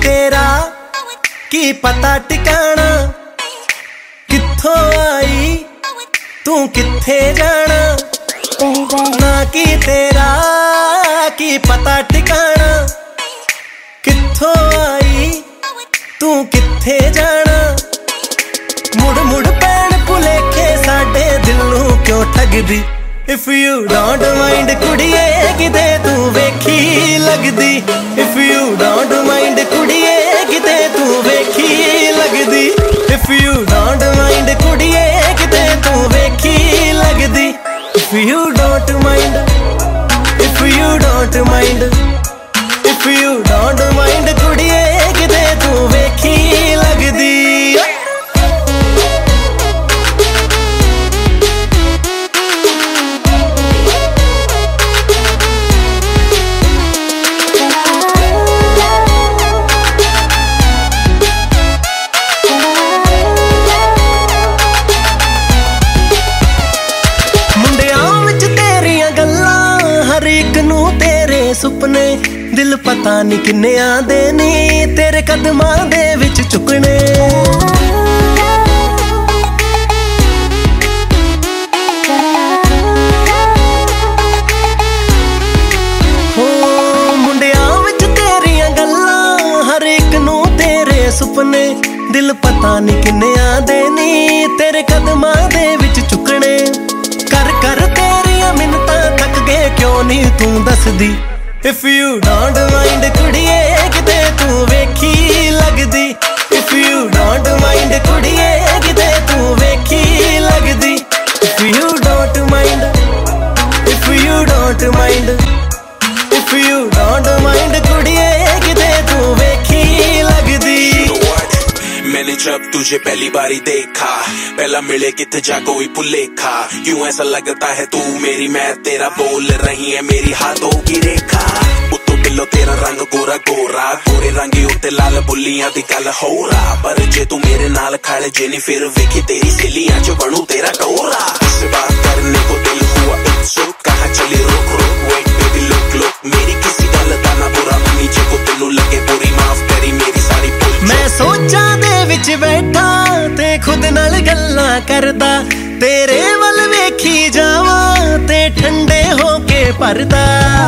तेरा की पता टिकाना, कित्थों आई तू कित्थे जाना। ना की तेरा की पता टिकाना, कित्थों आई तू कित्थे जाना। मुड़ मुड़ पैण भुलेखे साडे दिल नूं क्यों ठगदी। If you don't mind कुड़िए किते तू वेखी लगदी। If you don't mind कुड़िए किते तू वेखी लगदी। If you don't mind कुड़िए किते तू वेखी लगदी। If you don't mind, if you don't mind, if you don't mind कुड़िए किते तू वेखी लगदी। सुपने दिल पता नहीं किन्ने आंदे नी तेरे कदमां दे विच चुकने। हो मुंडियां विच तेरियां गल्लां हर एक नूं तेरे सुपने दिल पता नहीं किन्ने आंदे नी तेरे कदमां दे विच चुकने। कर कर तेरियां मिन्नतां थक गए क्यों नहीं तू दसदी। If you don't mind कुड़िए किते तू वेखी लगदी। If you don't mind कुड़िए किते तू वेखी लगदी। If you don't mind, if you don't mind, if you don't mind कुड़िए किते तू वेखी लगदी। मैंने जब तुझे पहली बारी देखा पहला मिले किथे जा कोई भुलेखा। यूं ऐसा लगता है तू मेरी मैं तेरा, बोल रही है मेरी हाथों की रेखा। उत्तों बिल्लो तेरा रंग गोरा गोरा, गोरे रंगी उत्ते लाल बुल्लियां दी गल हो रहा। पर जे तू मेरे नाल खड़े जे नहीं फिर वेखी तेरी सहेलियां च बनू तेरा टोरा। इससे बात करने को दिल हुआ उत्सुक, कहाँ चली रुक रुक वेट बेबी लुक लुक। मेरी किसी गल दा ना बुरा नीचे को तेनू लगे बुरी माफ करी मेरी सारी भुल। मैं सोचा विच बैठा ते खुद नाल गल्लां करदा, तेरे वल वेखी जावां ते ठंडे होके भरदा।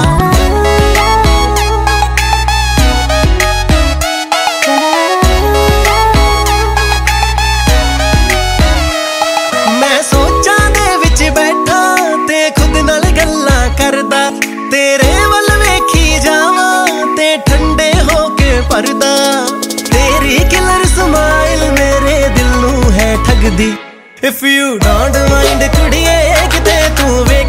मैं सोचा दे विच बैठा ते खुद नाल गल्लां करदा, तेरे वल वेखी जावां ते ठंडे होके भरदा। तेरी किलर स्माइल मेरे दिल नूं है ठगदी। If you don't mind कुड़िए किते तू